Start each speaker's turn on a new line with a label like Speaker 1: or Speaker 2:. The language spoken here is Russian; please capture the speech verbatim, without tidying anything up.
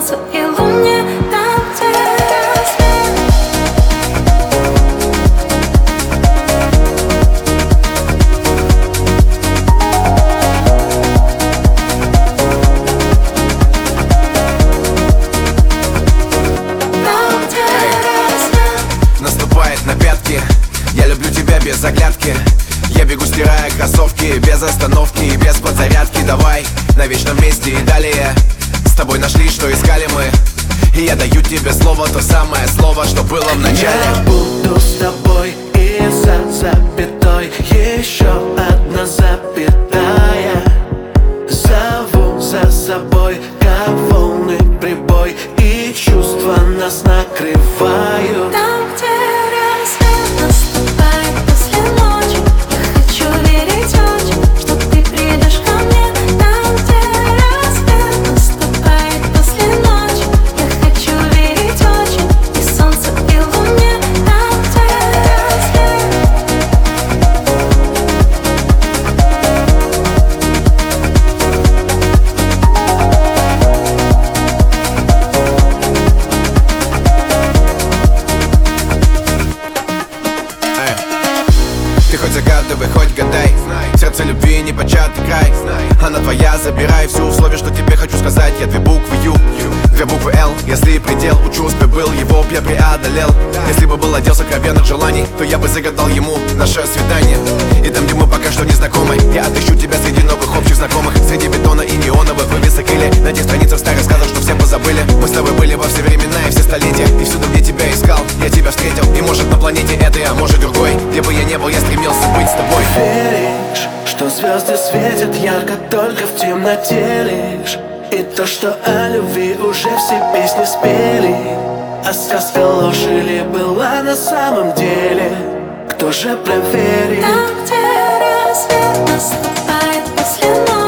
Speaker 1: солнцу и луне, там, где
Speaker 2: наступает на пятки. Я люблю тебя без оглядки. Я бегу, стирая кроссовки, без остановки и без подзарядки. Давай на вечном месте и далее. С тобой нашли, что искали мы. И я даю тебе слово, то самое слово, что было в начале.
Speaker 3: Я буду с тобой и за запятой еще одна запятая. Зову за собой, как волны прибой, и чувства нас накрывают.
Speaker 1: там, где рассвет наступает после ночи, я хочу верить очень, что ты придешь ко мне. Там, где рассвет наступает после ночи, я хочу верить очень, и солнцу, и луне. Там, где рассвет.
Speaker 2: Ты хоть загадывай, хоть гадай, сердце любви не початый край. Она твоя, забирай все условия, что тебе хочу сказать. Я две буквы Ю, две буквы Л. Если предел у чувств был, его б я преодолел. Если бы был отдел сокровенных желаний, то я бы загадал ему наше свидание. И там, где мы пока что не знакомы, я отыщу тебя среди новых общих знакомых, среди бетона и неоновых вывесок или на тех страницах старых сказок, что все позабыли. Мы с тобой были во все времена и все столетия, и всюду, где тебя искал, я тебя встретил. И может на планете этой, а может другой, где бы я не был, я стремился быть с тобой.
Speaker 3: Веришь, что звезды светят ярко только в темноте лишь, и то, что о любви уже все песни спели. А сказка ложь или была на самом деле, кто же проверит?
Speaker 1: Там, где рассвет наступает после ночи,